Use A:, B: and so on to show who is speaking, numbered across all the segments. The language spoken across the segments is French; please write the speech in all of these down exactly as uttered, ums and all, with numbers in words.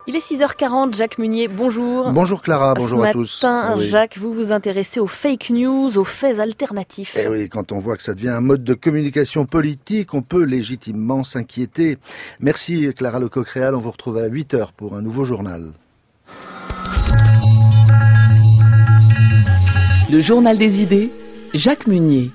A: Il est six heures quarante, Jacques Munier, bonjour.
B: Bonjour Clara, bonjour
A: Ce
B: à tous.
A: Ce matin,
B: oui.
A: Jacques, vous vous intéressez aux fake news, aux faits alternatifs.
B: Eh oui, quand on voit que ça devient un mode de communication politique, on peut légitimement s'inquiéter. Merci Clara Lecoq-Réal, on vous retrouve à huit heures pour un nouveau journal.
C: Le journal des idées, Jacques Munier.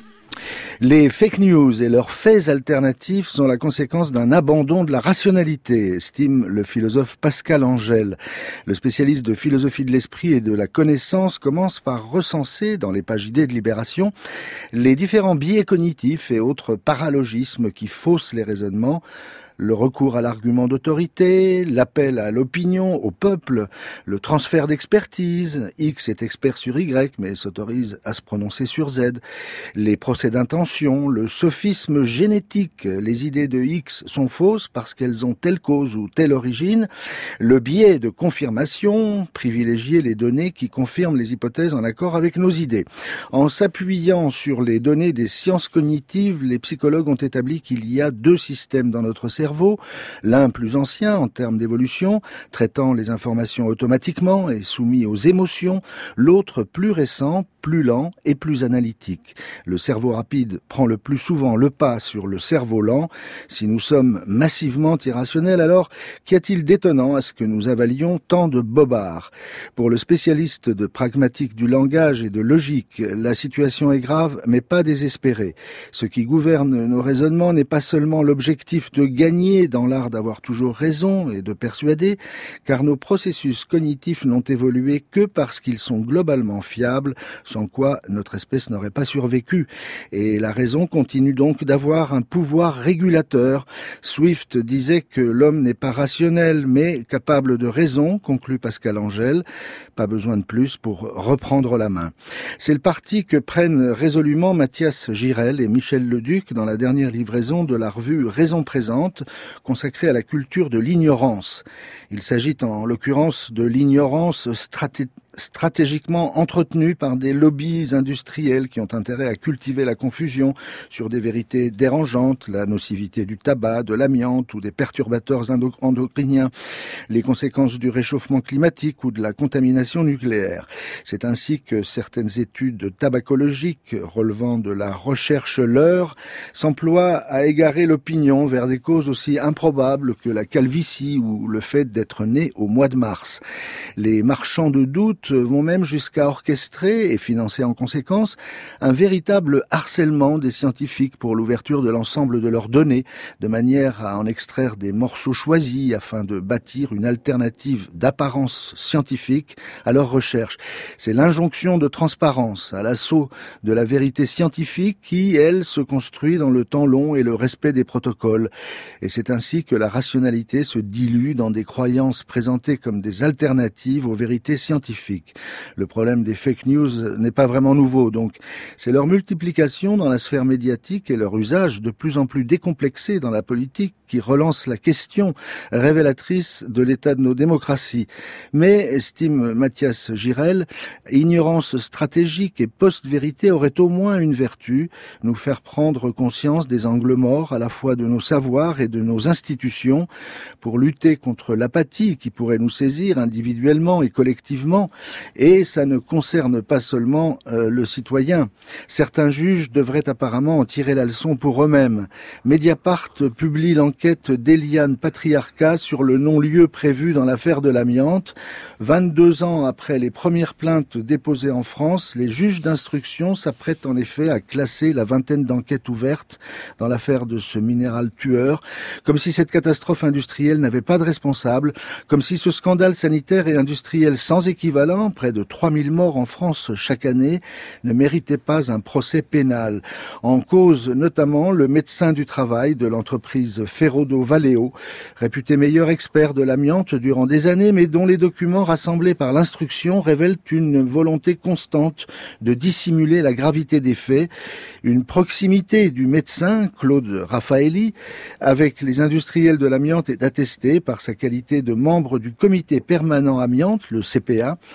B: Les fake news et leurs faits alternatifs sont la conséquence d'un abandon de la rationalité, estime le philosophe Pascal Angel. Le spécialiste de philosophie de l'esprit et de la connaissance commence par recenser, dans les pages idées de Libération, les différents biais cognitifs et autres paralogismes qui faussent les raisonnements. Le recours à l'argument d'autorité, l'appel à l'opinion, au peuple, le transfert d'expertise, X est expert sur Y mais s'autorise à se prononcer sur Z, les procès d'intention, le sophisme génétique, les idées de X sont fausses parce qu'elles ont telle cause ou telle origine, le biais de confirmation, privilégier les données qui confirment les hypothèses en accord avec nos idées. En s'appuyant sur les données des sciences cognitives, les psychologues ont établi qu'il y a deux systèmes dans notre cerveau, l'un plus ancien en termes d'évolution, traitant les informations automatiquement et soumis aux émotions, l'autre plus récent, plus lent et plus analytique. Le cerveau rapide prend le plus souvent le pas sur le cerveau lent. Si nous sommes massivement irrationnels, alors qu'y a-t-il d'étonnant à ce que nous avalions tant de bobards ? Pour le spécialiste de pragmatique du langage et de logique, la situation est grave mais pas désespérée. Ce qui gouverne nos raisonnements n'est pas seulement l'objectif de gagner dans l'art d'avoir toujours raison et de persuader, car nos processus cognitifs n'ont évolué que parce qu'ils sont globalement fiables, sans quoi notre espèce n'aurait pas survécu. Et la raison continue donc d'avoir un pouvoir régulateur. Swift disait que l'homme n'est pas rationnel, mais capable de raison, conclut Pascal Angel. Pas besoin de plus pour reprendre la main. C'est le parti que prennent résolument Mathias Girel et Michel Leduc dans la dernière livraison de la revue Raison Présente, consacrée à la culture de l'ignorance. Il s'agit en l'occurrence de l'ignorance stratégique stratégiquement entretenus par des lobbies industriels qui ont intérêt à cultiver la confusion sur des vérités dérangeantes, la nocivité du tabac, de l'amiante ou des perturbateurs endocriniens, les conséquences du réchauffement climatique ou de la contamination nucléaire. C'est ainsi que certaines études tabacologiques relevant de la recherche leurre s'emploient à égarer l'opinion vers des causes aussi improbables que la calvitie ou le fait d'être né au mois de mars. Les marchands de doute vont même jusqu'à orchestrer et financer en conséquence un véritable harcèlement des scientifiques pour l'ouverture de l'ensemble de leurs données, de manière à en extraire des morceaux choisis afin de bâtir une alternative d'apparence scientifique à leurs recherches. C'est l'injonction de transparence à l'assaut de la vérité scientifique qui, elle, se construit dans le temps long et le respect des protocoles. Et c'est ainsi que la rationalité se dilue dans des croyances présentées comme des alternatives aux vérités scientifiques. Le problème des fake news n'est pas vraiment nouveau, donc c'est leur multiplication dans la sphère médiatique et leur usage de plus en plus décomplexé dans la politique qui relance la question révélatrice de l'état de nos démocraties. Mais, estime Mathias Girel, ignorance stratégique et post-vérité aurait au moins une vertu, nous faire prendre conscience des angles morts à la fois de nos savoirs et de nos institutions pour lutter contre l'apathie qui pourrait nous saisir individuellement et collectivement. Et ça ne concerne pas seulement euh, le citoyen. Certains juges devraient apparemment en tirer la leçon pour eux-mêmes. Mediapart publie l'enquête d'Eliane Patriarca sur le non-lieu prévu dans l'affaire de l'amiante. vingt-deux ans après les premières plaintes déposées en France, les juges d'instruction s'apprêtent en effet à classer la vingtaine d'enquêtes ouvertes dans l'affaire de ce minéral tueur, comme si cette catastrophe industrielle n'avait pas de responsable, comme si ce scandale sanitaire et industriel sans équivalent, près de trois mille morts en France chaque année, ne méritait pas un procès pénal. En cause notamment le médecin du travail de l'entreprise Ferrodo Valeo, réputé meilleur expert de l'amiante durant des années, mais dont les documents rassemblés par l'instruction révèlent une volonté constante de dissimuler la gravité des faits, une proximité du médecin, Claude Raffaelli, avec les industriels de l'amiante est attestée par sa qualité de membre du comité permanent amiante, le C P A,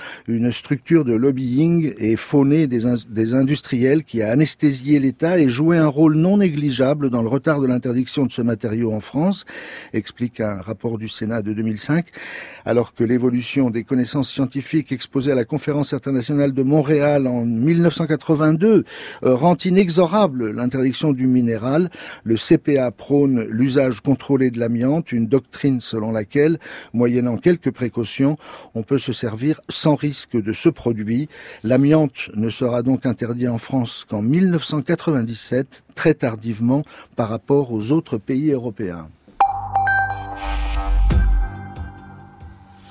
B: une structure de lobbying et fauné des, in- des industriels qui a anesthésié l'État et joué un rôle non négligeable dans le retard de l'interdiction de ce matériau en France, explique un rapport du Sénat de deux mille cinq, alors que l'évolution des connaissances scientifiques exposées à la conférence internationale de Montréal en mille neuf cent quatre-vingt-deux euh, rend inexorable l'interdiction du minéral. Le C P A prône l'usage contrôlé de l'amiante, une doctrine selon laquelle, moyennant quelques précautions, on peut se servir sans risque de ce produit. L'amiante ne sera donc interdit en France qu'en mille neuf cent quatre-vingt-dix-sept, très tardivement par rapport aux autres pays européens.